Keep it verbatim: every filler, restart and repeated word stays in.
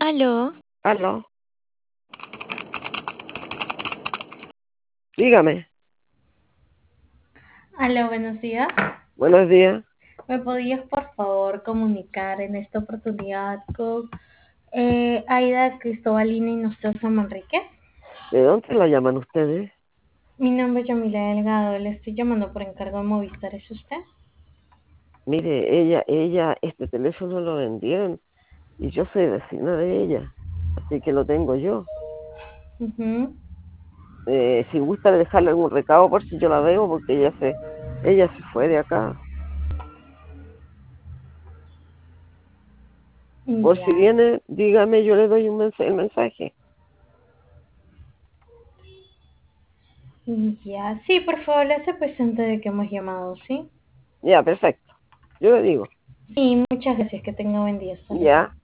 Aló, Aló, dígame. Aló, buenos días. Buenos días. ¿Me podías por favor comunicar en esta oportunidad con eh, Aida Cristobalina y Nostroza Manrique? ¿De dónde la llaman ustedes? Mi nombre es Yamila Delgado, le estoy llamando por encargo de Movistar, ¿es usted? Mire, ella, ella, este teléfono lo vendieron y yo soy vecina de ella, así que lo tengo yo. Ujú. Eh, si gusta dejarle algún recado por si yo la veo, porque ella se, ella se fue de acá. Por si Ya, viene, dígame, yo le doy un mensaje, el mensaje. ya. Sí, por favor, le hace presente de que hemos llamado, ¿sí? Ya, perfecto. Yo le digo, Sí, muchas gracias, que tenga buen día, hasta luego. ya.